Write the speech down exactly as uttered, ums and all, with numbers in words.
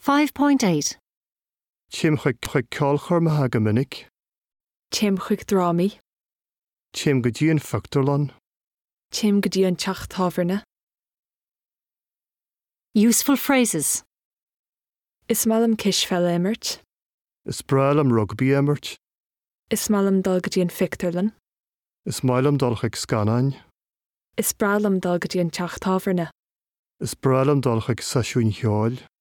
five point eight. Tim chuig chuig ceolchor ma ha go minic. Tim chuig drámaí. Tim go dtí an fictorlan. Tim go dtí an teach tábhairne. Useful phrases. Is malam kish fel emmert. Is brail am rugby emmert. Is malam dal go dtí an fictorlan. Is mail am dul chuig scanain. Is bralam dal go dtí an teach tábhairne. Is brail am dul chuig sasiún cheáil.